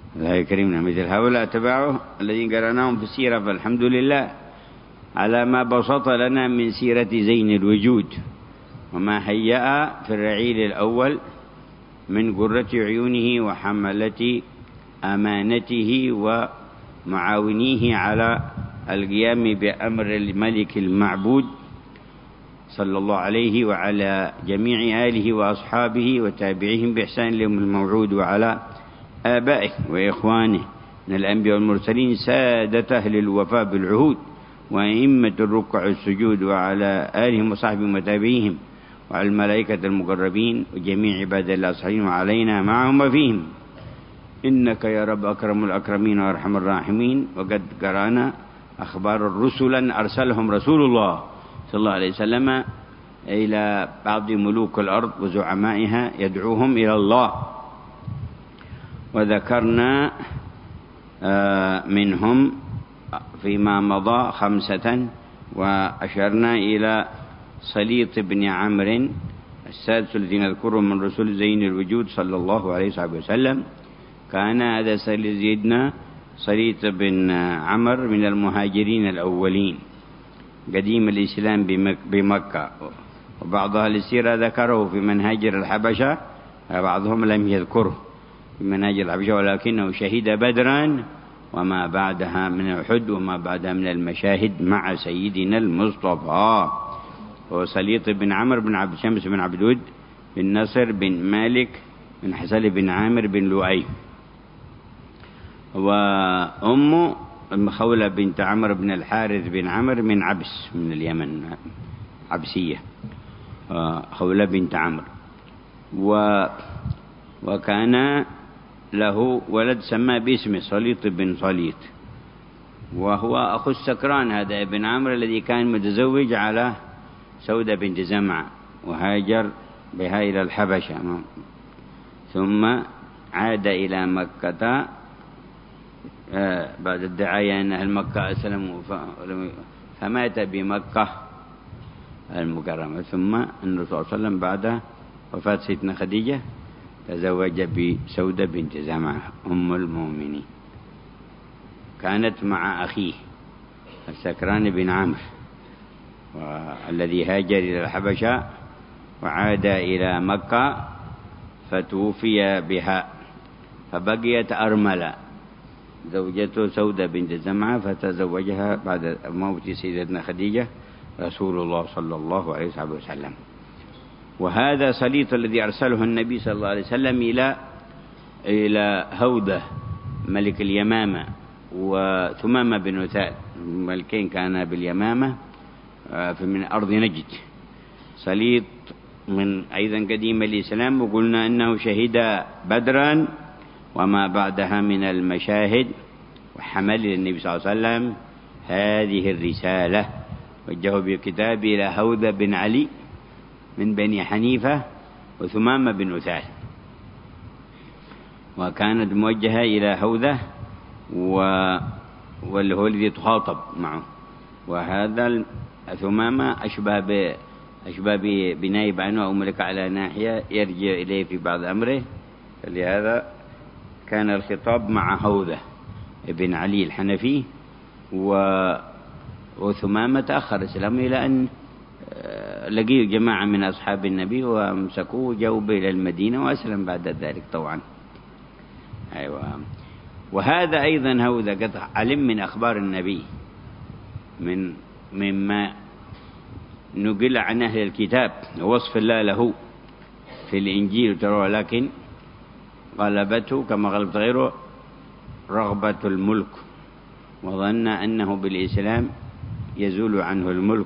الله يكرمنا مثل هؤلاء تبعه الذين قرأناهم في السيرة، فالحمد لله على ما بسط لنا من سيرة زين الوجود وما هيأ في الرعيل الأول من قرة عيونه وحملة أمانته ومعاونيه على القيام بأمر الملك المعبود صلى الله عليه وعلى جميع آله وأصحابه وتابعيهم بإحسان لهم الموعود، وعلى آبائه وإخوانه من الأنبياء والمرسلين سادة أهل الوفاء بالعهود وأئمة الركع السجود، وعلى آلهم وصحبهم وتابعيهم، وعلى الملائكة المقربين وجميع عباد الله الصالحين، وعلينا معهم وفيهم، إنك يا رب أكرم الأكرمين وأرحم الراحمين. وقد قرأنا أخبار الرسل أرسلهم رسول الله صلى الله عليه وسلم إلى بعض ملوك الأرض وزعمائها يدعوهم إلى الله، وذكرنا منهم فيما مضى 5، وأشرنا إلى سليط بن عمرو السادس الذي نذكره من رسول زين الوجود صلى الله عليه وسلم. كان هذا سيدنا سليط بن عمرو من المهاجرين الأولين قديم الإسلام بمكة، وبعض أهل السيرة ذكره في منهاجر الحبشة، بعضهم لم يذكره في منهاجر الحبشة، ولكنه شهد بدرا وما بعدها من أحد وما بعدها من المشاهد مع سيدنا المصطفى. وسليط بن عمرو بن عبد شمس بن عبد ود بن نصر بن مالك بن حسن بن عامر بن لؤي، وأمه خولة بنت عمرو بن الحارث بن عمرو من عبس من اليمن، عبسية، خولة بنت عمرو. وكان له ولد سماه باسمه صليط بن صليط، وهو أخو السكران هذا ابن عمرو الذي كان متزوج على سودة بنت زمعة، وهاجر بها إلى الحبشة، ثم عاد إلى مكة بعد الدعاية أن أهل مكة أسلموا فمات بمكة المكرمة. ثم النبي صلى الله عليه وسلم بعد وفاة سيدنا خديجة تزوج بسودة بنت زمعة أم المؤمنين، كانت مع أخيه السكران بن عمرو الذي هاجر إلى الحبشة وعاد إلى مكة فتوفي بها، فبقيت أرملة زوجته سودة بنت زمعة، فتزوجها بعد موت سيدتنا خديجة رسول الله صلى الله عليه وسلم. وهذا سليط الذي أرسله النبي صلى الله عليه وسلم إلى هودة ملك اليمامة وثمامة بن وثال، ملكين كان باليمامة من أرض نجد. سليط من أيضا قديم الإسلام، وقلنا أنه شهد بدرا وما بعدها من المشاهد، وحمل للنبي صلى الله عليه وسلم هذه الرسالة، وجهه بكتاب إلى هودة بن علي من بني حنيفة وثمامة بن وثال، وكانت موجهة إلى هودة واللي هو الذي تخاطب معه. وهذا ثمامة أشبه بنائب عنه أو ملك على ناحية يرجع إليه في بعض أمره، فلهذا كان الخطاب مع هودة ابن علي الحنفي. وثمامة تأخر إسلامه إلى أن لقيه جماعة من أصحاب النبي وامسكوه وجاءوا إلى المدينة وأسلم بعد ذلك طبعا. أيوة. وهذا أيضا هودة قد علم من أخبار النبي مما نقل عن أهل الكتاب ووصف الله له في الإنجيل ترى، لكن غلبته كما غلبت غيره رغبة الملك، وظن أنه بالإسلام يزول عنه الملك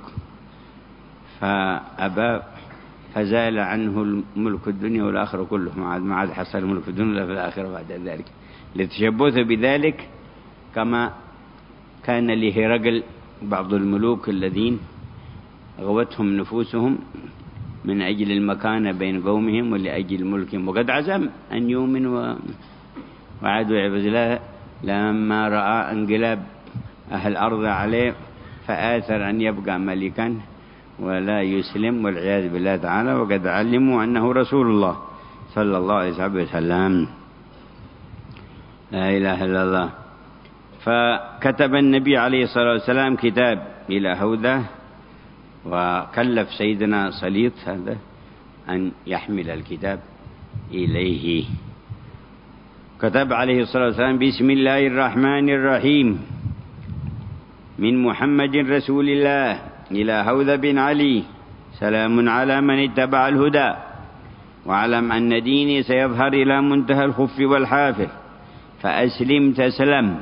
فأبى، فزال عنه الملك الدنيا والآخرة كله، ما عاد حصل الملك في الدنيا ولا في الآخرة بعد ذلك، لتشبثه بذلك كما كان لهرقل بعض الملوك الذين غوتهم نفوسهم من أجل المكانة بين قومهم ولأجل ملكهم، وقد عزم أن يؤمن وعادوا عباد الله لما رأى انقلاب أهل الأرض عليه فآثر أن يبقى ملكا ولا يسلم والعياذ بالله تعالى، وقد علموا أنه رسول الله صلى الله عليه وسلم. لا إله إلا الله. فكتب النبي عليه الصلاة والسلام كتاب إلى هودة، وكلف سيدنا سليط هذا أن يحمل الكتاب إليه. كتب عليه الصلاة والسلام: بسم الله الرحمن الرحيم، من محمد رسول الله إلى هوذا بن علي، سلام على من اتبع الهدى، واعلم أن ديني سيظهر إلى منتهى الخف والحافر، فأسلم تسلم،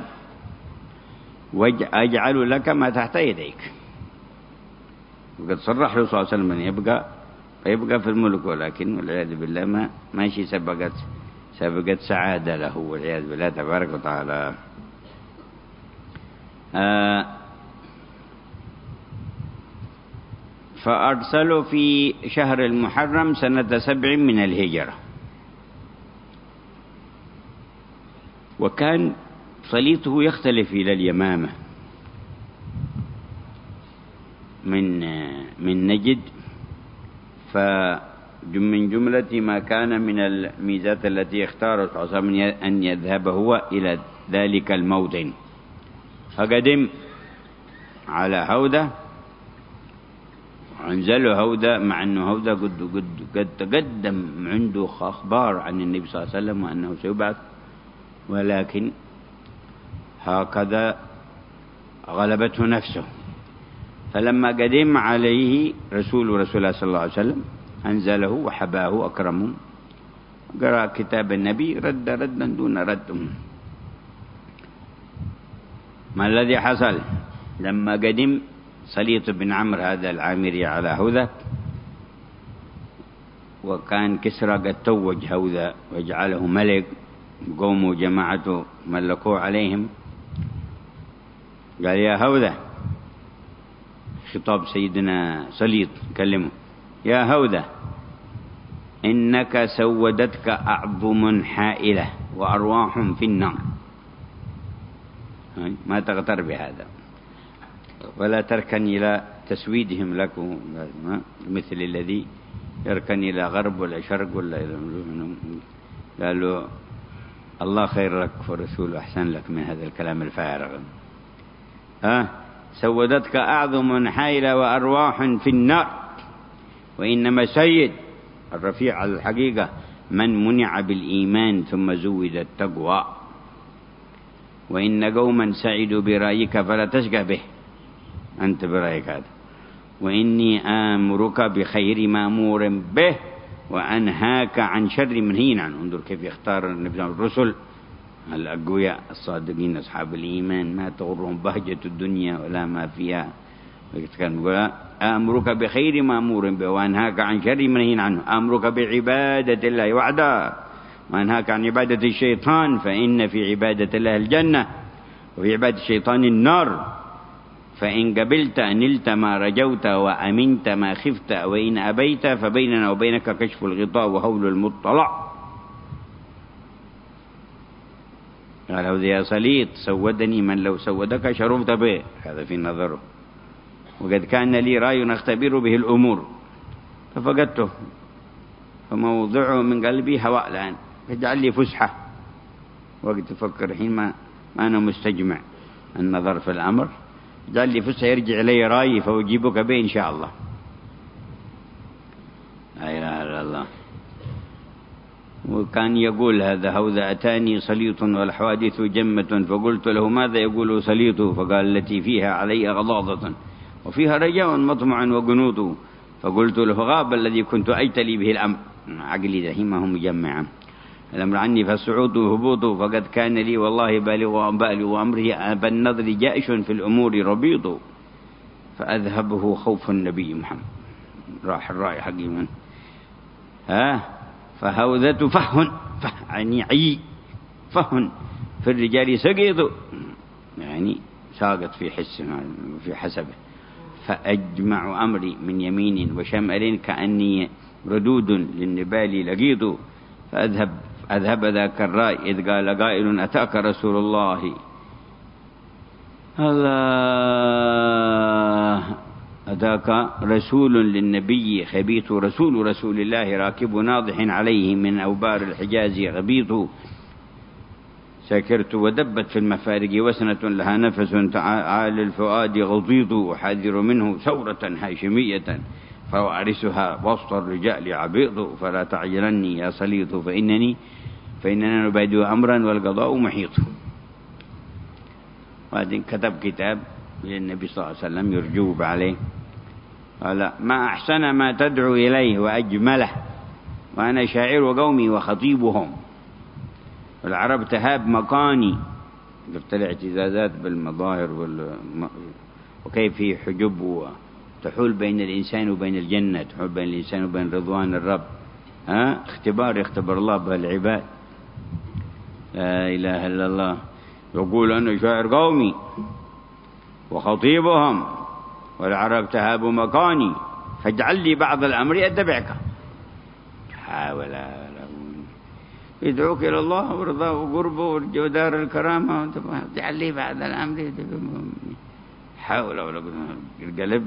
وأجعل لك ما تحت يديك. وقد صرح له صلى الله عليه وسلم أن يبقى في الملك، ولكن والعياذ بالله ماشي سبقت سعادة له والعياذ بالله تبارك وتعالى. فأرسله في شهر المحرم سنة 7 من الهجرة. وكان صليته يختلف إلى اليمامة من نجد، فمن جملة ما كان من الميزات التي اختار صلى الله عليه وسلم أن يذهب هو إلى ذلك الموطن. فقدم على هودة، أنزلوا هودة، مع أنه هودة قد تقدم عنده أخبار عن النبي صلى الله عليه وسلم وأنه سيبعث، ولكن هكذا غلبته نفسه. فلما قدم عليه رسول الله صلى الله عليه وسلم أنزله وحباه أكرمه، قرأ كتاب النبي ردا دون رد. ما الذي حصل لما قدم سليط بن عمرو هذا العامري على هوذا؟ وكان كسرى قد توج هوذا وجعله ملك، قوموا وجماعته ملكوه عليهم. قال: يا هوذا، خطاب سيدنا سليط كلمه: يا هوذا، إنك سودتك أعظم حائلة وأرواح في النار، ما تغتر بهذا، ولا تركن إلى تسويدهم لك، مثل الذي يركن إلى غرب ولا شرق ولا إلى. قالوا: الله خير لك ورسوله أحسن لك من هذا الكلام الفارغ. سودتك أعظم حائلة وأرواح في النار، وإنما سيد الرفيع على الحقيقة من منع بالإيمان ثم زود التقوى، وإن قوما سعدوا برأيك فلا تشقى به أنت برأيك هذا، وإني آمرك بخير مأمور به وأنهاك عن شر منهي عنه. انظر كيف يختار النبي الرسل الأقوياء الصادقين أصحاب الإيمان، ما تغرهم بهجة الدنيا ولا ما فيها. كان يقول: آمرك بخير مأمور به وأنهاك عن شر منهي عنه، آمرك بعبادة الله وحده وأنهاك عن عبادة الشيطان، فإن في عبادة الله الجنة وفي عبادة الشيطان النار، فإن قبلت نلت ما رجوت وأمنت ما خفت، وإن أبيت فبيننا وبينك كشف الغطاء وهول المطلع. قال: هذا يا سليط سودني من لو سودك شرفت به، هذا في نظره، وقد كان لي رأي أختبر به الأمور ففقدته، فموضعه من قلبي هواء الآن، فاجعل لي فسحة وقت أفكر حين ما أنا مستجمع النظر في الأمر، اجعل لي فسحة يرجع لي رأيي فأجيبك به إن شاء الله. لا إله إلا الله. وكان يقول هذا أتاني سليط والحوادث جمة، فقلت له: ماذا يقول سليط؟ فقال: التي فيها علي غضاضة وفيها رجاء مطمع وقنوط. فقلت له: غاب الذي كنت أجتلي به الأمر، عقلي دهيمه مجمعا، الأمر عني فالصعود وهبوط، فقد كان لي والله بالغ أمره بالنظر جائش في الأمور ربيط، فأذهبه خوف النبي محمد. راح الرأي حقي من فهوذة يعني عي فهن في الرجال سقيط، يعني ساقط في في حسبه. فأجمع أمري من يمين وشمال كأني ردود للنبال لقيط، فأذهب ذاك الرأي إذ قال قائل: أتاك رسول الله أتاك رسول للنبي خبيث، رسول الله راكب ناضح عليه من أوبار الحجاز غبيط، سكرت ودبت في المفارق وسنة لها نفس تعالى الفؤاد غضيض وحاذر منه ثورة هاشمية فوارثها وسط الرجال عبيض فلا تعجلني يا سليط فإننا نبادئ أمرا والقضاء محيط. وبعدين كتب كتاب للنبي صلى الله عليه وسلم يرجوب عليه، قال ما أحسن ما تدعو إليه وأجمله وأنا شاعر قومي وخطيبهم والعرب تهاب مكاني. قلت الاعتزازات بالمظاهر وكيف في حجب تحول بين الإنسان وبين الجنة، تحول بين الإنسان وبين رضوان الرب. اختبار يختبر الله بالعباد. لا إله إلا الله. يقول أنا شاعر قومي وخطيبهم والعرب تهاب مكاني فاجعل لي بعض الأمر أتبعك. حاول يدعوك إلى الله ورضاه وقربه ودار الكرامة، اجعل لي بعض الأمر. حاول القلب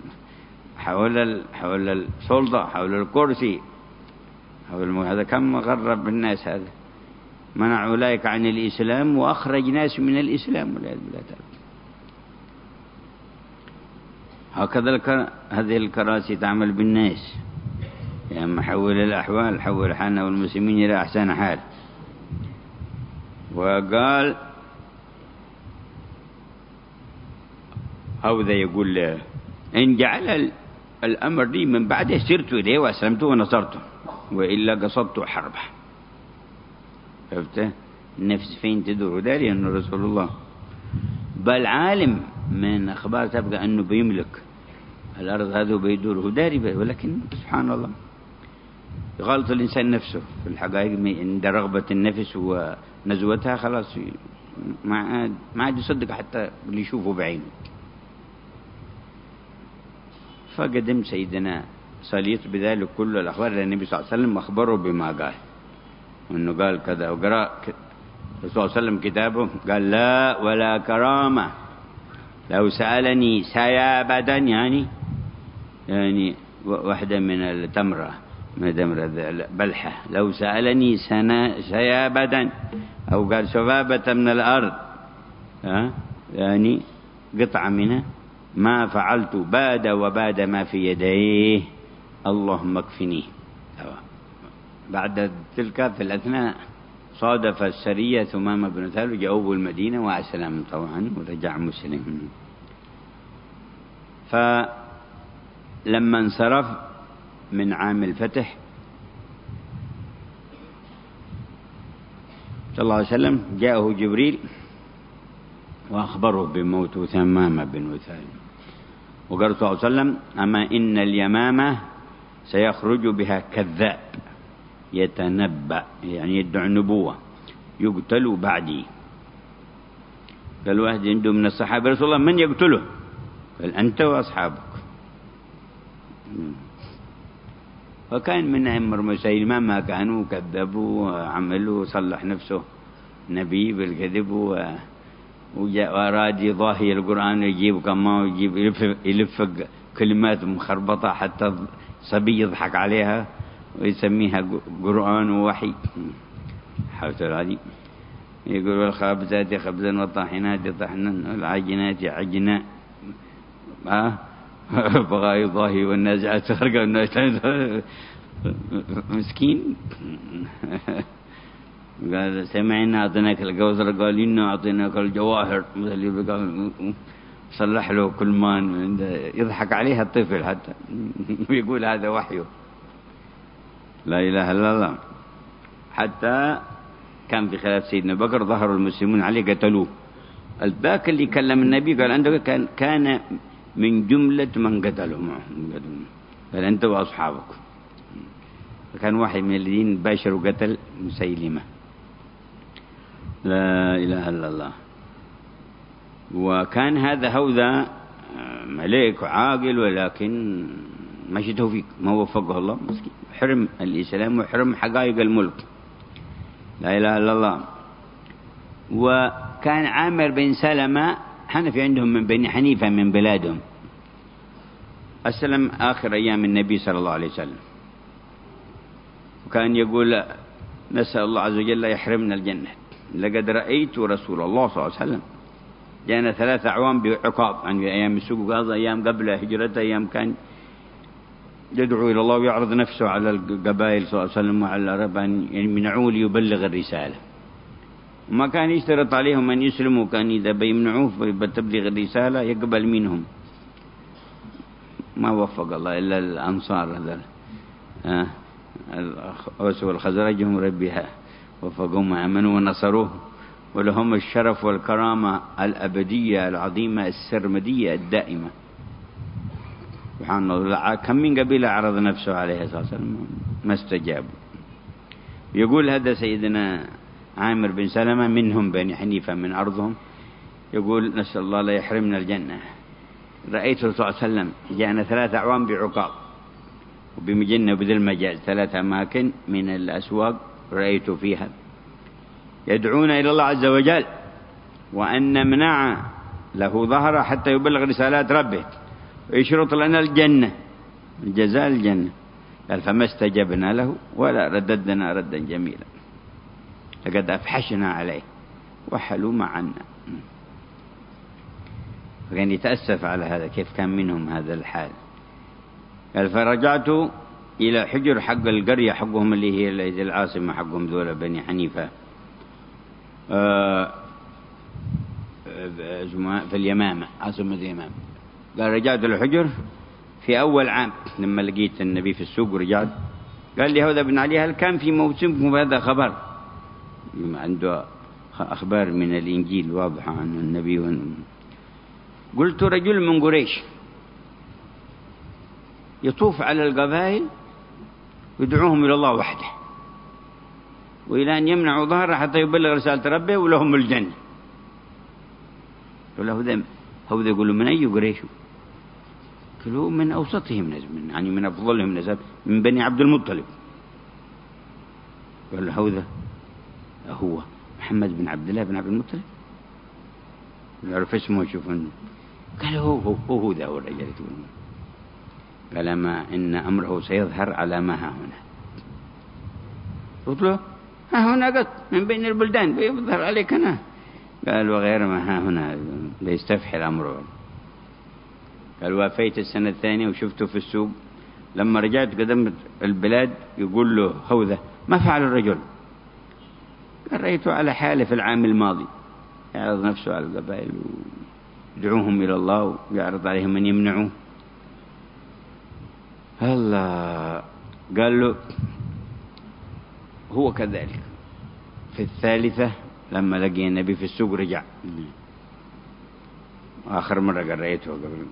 حول السلطة، حول الكرسي، هذا كم غرب الناس. هذا منع أولئك عن الإسلام وأخرج ناس من الإسلام والعياذ بالله تعالى. هكذا هذه الكراسي تعمل بالناس، يعني حول الأحوال، حول حالنا والمسلمين إلى أحسن حال. وقال هذا يقول إن جعل الأمر لي من بعده سرت إليه وأسلمت ونصرته وإلا قصدت حربه. شفته النفس فين تدور داري أنه رسول الله. بل عالم من أخبار تبقى أنه بيملك الأرض هذا وبيدور داري، ولكن سبحان الله يغلط الإنسان نفسه في الحقائق. عند رغبة النفس ونزوتها خلاص ما عاد يصدق حتى اللي يشوفه بعينه. فقدم سيدنا سليط بذلك كل الأخبار للنبي صلى الله عليه وسلم، أخبره بما قال، وأنه قال كذا. وقرأ الرسول صلى الله عليه وسلم كتابه قال لا ولا كرامة لو سألني سيابدا، يعني واحدة من التمرة، من تمرة بلحة، لو سألني سيابدا أو قال شبابة من الأرض، يعني قطعة منها ما فعلت باد وباد ما في يديه اللهم اكفنيه. بعد تلك في الأثناء صادف السرية ثمامة بن ثعلب جاءوا المدينة وأسلم طبعا ورجع مسلم. فلما انصرف من عام الفتح صلى الله عليه وسلم جاءه جبريل وأخبره بموت ثمامة بن ثعلب، وقال صلى الله عليه وسلم أما إن اليمامة سيخرج بها كذاب يتنبأ، يعني يدعي النبوة، يقتل بعدي. قال واحد عنده من الصحابة رسول الله من يقتله؟ قال أنت وأصحابك. وكان من عمر مسيلمة ما كانوا كذبوا وعملوا صلح نفسه نبي بالكذب وأراد يضاهي القرآن ويجيب كما ويجيب يلف كلمات مخربطة حتى صبي يضحك عليها ويسميها قرآن ووحي. حوت هذه يقول والخابزات خبزا والطاحنات طحنا والعجنات عجنا بغى يضاهي والنازعات غرقا مسكين. قال سمعنا أعطيناك الكوثر قال إنا أعطيناك الجواهر، مثل قال صلح له كل ما يضحك عليها الطفل حتى ويقول هذا وحيه. لا إله إلا الله. حتى كان في خلاف سيدنا بكر ظهر المسلمون عليه قتلوه. الباك اللي كلم النبي قال عندك كان من جملة من قتله معه، قال أنت وأصحابك. فكان واحد من الذين باشروا قتل مسيلمة. لا إله إلا الله. وكان هذا ملك عاقل ولكن ماشي توفيق، ما وفقه الله مسكين، حرم الإسلام وحرم حقائق الملك. لا إله إلا الله. وكان عامر بن سلمة حنفي عندهم من بني حنيفة من بلادهم، أسلم آخر أيام النبي صلى الله عليه وسلم، وكان يقول نسأل الله عز وجل يحرمنا الجنة لقد رأيت رسول الله صلى الله عليه وسلم جاءنا 3 أعوام بعقاب، يعني أيام السوق، هذا أيام قبل هجرته، أيام كان يدعو إلى الله ويعرض نفسه على القبائل صلى الله عليه وسلم وعلى العرب أن يمنعوه ليبلغ الرسالة. وما كان يشترط عليهم أن يسلموا، كان إذا بيمنعوه بتبليغ الرسالة يقبل منهم. ما وفق الله إلا الأنصار، هذا الأوس والخزرج هم ربها وفقهم وآمنوا ونصروه، ولهم الشرف والكرامة الأبدية العظيمة السرمدية الدائمة. سبحان الله، كم من قبيلة عرض نفسه عليه الصلاة والسلام ما استجابوا. يقول هذا سيدنا عامر بن سلمة منهم بني حنيفة من أرضهم، يقول نسأل الله لا يحرمنا الجنة. رأيت الرسول صلى الله عليه وسلم جاءنا 3 أعوام بعقاب وبمجنة وبذي المجاز، 3 أماكن من الأسواق رأيت فيها يدعون إلى الله عز وجل وأن نمنع له ظهره حتى يبلغ رسالات ربه ويشرط لنا الجنة، الجزاء الجنة. قال فما استجبنا له ولا رددنا ردا جميلا، لقد أفحشنا عليه وحلوا عنا. فكان يتأسف على هذا، كيف كان منهم هذا الحال. قال فرجعت إلى حجر حق القرية حقهم اللي هي العاصمة حقهم ذولا بني حنيفة في اليمامة، عاصمة اليمامة. قال رجعت الحجر في أول عام لما لقيت النبي في السوق ورجعت. قال لي هذا بن علي هل كان في موسمكم هذا خبر؟ عنده أخبار من الإنجيل واضحة عن النبي. قلت رجل من قريش يطوف على القبائل ويدعوهم إلى الله وحده وإلى أن يمنعوا ظهره حتى يبلغ رسالة ربه ولهم الجنة. قال له هذا يقولوا من أي قريش؟ قالوا من أوسطهم نسب، يعني من أفضلهم نسب، من بني عبد المطلب. قال له هذا هو محمد بن عبد الله بن عبد المطلب؟ يعرف اسمه يشوفونه. قال هو ذا هو الرجال. قال ما إن أمره سيظهر على ما ها هنا. قلت له ها هنا قط من بين البلدان بيظهر عليك أنا؟ قال وغير ما ها هنا بيستفحل أمره. قال وافيت السنة الثانية وشفته في السوق. لما رجعت قدمت البلاد يقول له هوذا ما فعل الرجل؟ قال رأيته على حاله في العام الماضي يعرض نفسه على القبائل ويدعوهم إلى الله ويعرض عليهم أن يمنعوه. الله. قال له هو كذلك. في الثالثة لما لقي النبي في السوق رجع. آخر مرة قال رأيته قبل،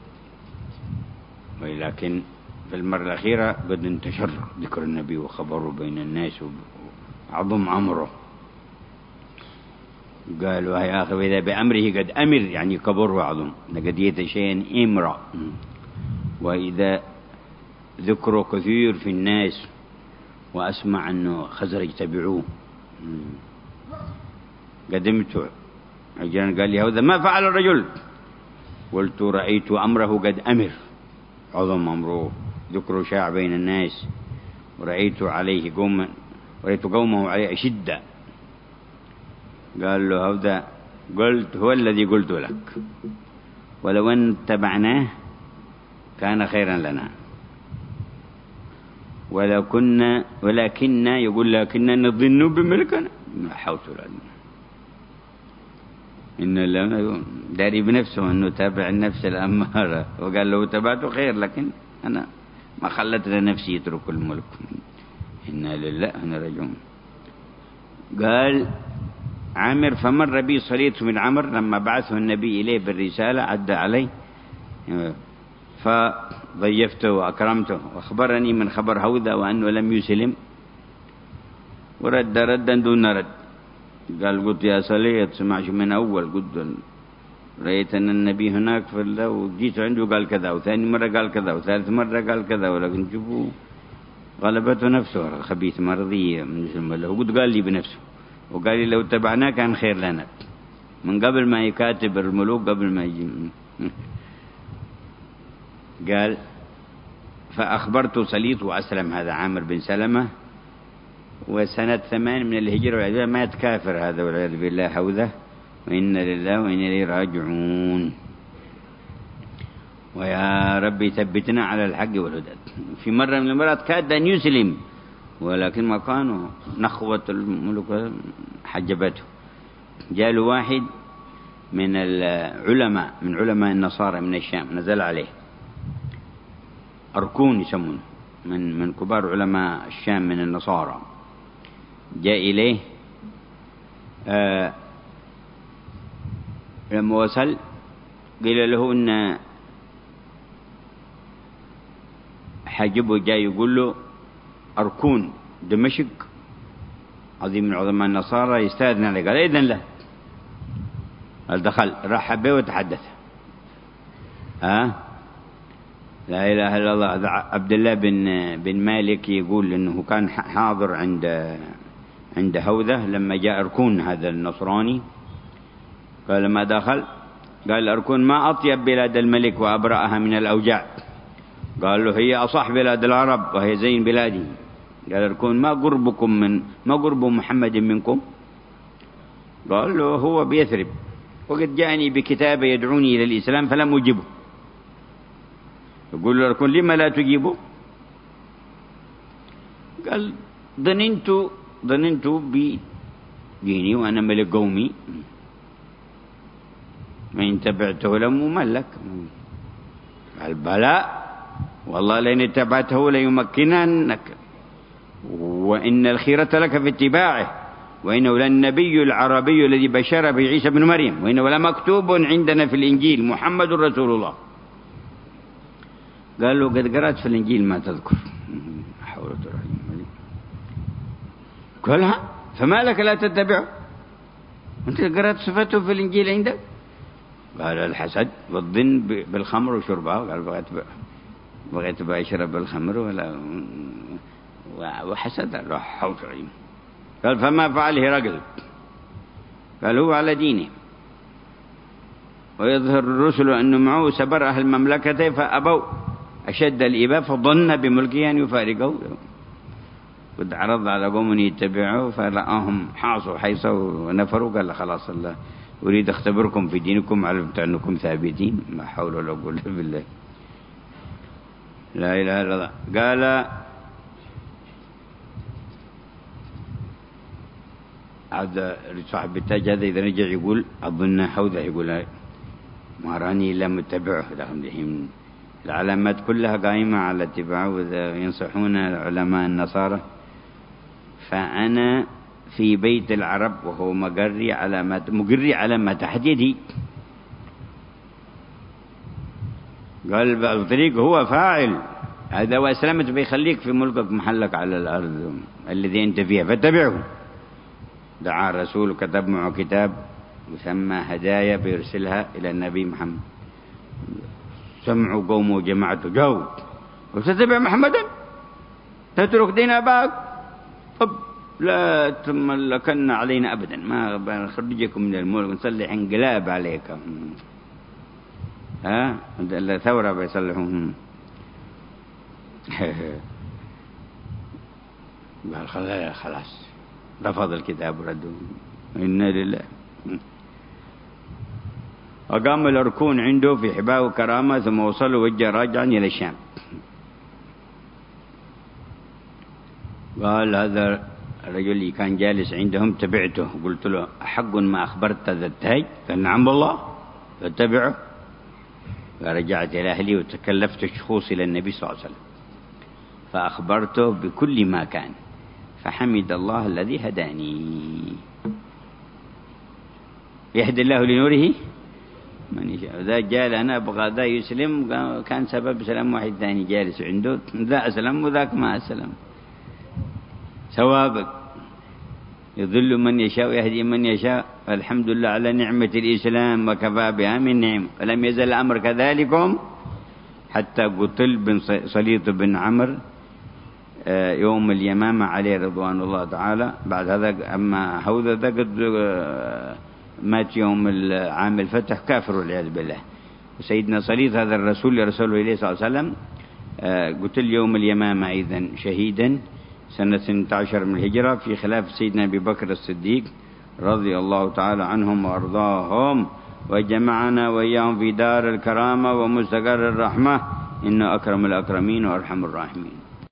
ولكن في المرة الأخيرة قد انتشر ذكر النبي وخبره بين الناس وعظم أمره. قالوا يا أخي إذا بأمره قد أمر، يعني كبر وعظم، لقد يأتي شيئا إمرا، وإذا ذكره كثير في الناس وأسمع أنه خزرج تبعوه. قدمت عجلان قال لي هذا ما فعل الرجل؟ قلت رأيت أمره قد أمر، عظم أمره، ذكره شاع بين الناس، ورأيت عليه ورأيت قومه عليه شدة. قال له هذا قلت هو الذي قلت لك، ولو أن تبعناه كان خيرا لنا، ولكننا يقول لكننا نظن بملكنا ما حوت لنا. إن الله داري بنفسه أنه تابع النفس الأمارة، وقال له تبعته خير، لكن أنا ما خلت لنفسي يترك الملك. إنا لله أنا رجعون. قال عامر فمر بي صليت من عمر لما بعثه النبي إليه بالرسالة عدى عليه فضيفته وأكرمته، وأخبرني من خبر هوذا وأنه لم يسلم، ورد ردا دون رد. قال قلت يا صليت سمعش من أول، قلت رأيت أن النبي هناك وجيت عنده قال كذا، وثاني مرة قال كذا، وثالث مرة قال كذا، ولكن شوفوا غلبته نفسه الخبيث مرضية من له. قلت قال لي بنفسه وقال لي لو تبعناه كان خير لنا، من قبل ما يكاتب الملوك قبل ما يجي. قال فأخبرت صليت وأسلم هذا عامر بن سلمة وسنة 8 من الهجرة والعياذ بالله مات كافر هذا والعياذ بالله حوذة، وإنا لله وإنا إليه راجعون. ويا ربي ثبتنا على الحق والهدى. في مرة من المرات كاد أن يسلم، ولكن ما كانوا نخوة الملك حجبته. جاء له واحد من العلماء، من علماء النصارى من الشام، نزل عليه أركون يسمونه، من كبار علماء الشام من النصارى. جاء إليه لما وصل قيل له إن حاجبه جاي يقول له أركون دمشق عظيم من عظماء النصارى يستأذن عليه. قال إذن له. قال دخل رحب به وتحدث. لا إله إلا الله. عبد الله بن مالك يقول إنه كان حاضر عند هوذة لما جاء أركون هذا النصراني. قال لما دخل قال أركون ما أطيب بلاد الملك وأبرأها من الأوجاع. قال له هي أصح بلاد العرب وهي زين بلادي. قال أركون ما قرب محمد منكم؟ قال له هو بيثرب، وقد جاءني بكتابه يدعوني إلى الإسلام فلم أجبه. يقول له أركون لما لا تجيبه؟ قال ظننت بديني وأنا ملك قومي، وإن تبعته لمملك. قال بلى والله لئن اتبعته ليمكننك، وإن الخيرة لك في اتباعه، وإنه للنبي العربي الذي بشر به عيسى بن مريم، وإنه لمكتوب عندنا في الإنجيل محمد رسول الله. قال له قد قرأت في الإنجيل ما تذكر. حول الله. قال فما لك لا تتبعه؟ أنت قرأت صفته في الإنجيل عندك؟ قال الحسد والظن بالخمر وشربها. قال بغيت أشرب الخمر وحسد. لا حول ولا قوة. قال فما فعله رجل؟ قال هو على دينه، ويظهر الرسل أنه معه سبر أهل المملكة فأبوا أشد الإباء، فظن بملكه أن يفارقه. قد عرض على قوم يتبعوه فرآهم حاصوا حيصوا ونفروا. قال خلاص الله أريد أختبركم في دينكم، علمت أنكم ثابتين. لا حول ولا قوة بالله. لا إله إلا الله. قال هذا صاحب التاج هذا إذا رجع يقول أظن حوذة يقول ما راني إلا متبعه. العلامات كلها قائمة على اتباعه. وإذا ينصحون علماء النصارى فأنا في بيت العرب وهو مقري على ما تحت يدي. قال الطريق هو فاعل هذا، وأسلمت بيخليك في ملكك محلك على الأرض الذي أنت فيها فاتبعه. دعا الرسول وكتب معه كتاب يسمى هدايا بيرسلها إلى النبي محمد. سمعوا قومه وجماعته جاوب وتتبع محمدا تترك دين أباك؟ طب لا تملكن علينا أبدا، ما بنخرجكم من الملك ونصلح انقلاب عليك. الثورة بيصلحون. قال خلاص رفض الكتاب وردوا. إنا لله. أقام الأركون عنده في حباه وكرامة، ثم وصلوا وجه راجعا إلى الشام. قال هذا الرجل اللي كان جالس عندهم تبعته، قلت له أحق ما أخبرت ذا التاج؟ قال نعم والله فاتبعه. فرجعت إلى أهلي وتكلفت الشخوص إلى النبي صلى الله عليه وسلم فأخبرته بكل ما كان، فحمد الله الذي هداني. يهدي الله لنوره من يشاء. ذا جال أنا أبغى ذا يسلم، كان سبب سلام واحد ثاني جالس عنده، ذا أسلم وذاك ما أسلم. سوابق يضل من يشاء ويهدي من يشاء. الحمد لله على نعمة الإسلام وكفى بها من نعم. ولم يزل الأمر كذلكم حتى قتل بن صليط بن عمرو يوم اليمامة عليه رضوان الله تعالى. بعد هذا أما هوذا قد مات يوم عام الفتح كافر والعياذ بالله. وسيدنا صليط هذا الرسول رسوله إليه صلى الله عليه وسلم قتل يوم اليمامة أيضا شهيدا سنة 12 من الهجرة في خلافة سيدنا أبي بكر الصديق رضي الله تعالى عنهم وأرضاهم، وجمعنا وإياهم في دار الكرامة ومستقر الرحمة، إنه أكرم الأكرمين وأرحم الراحمين.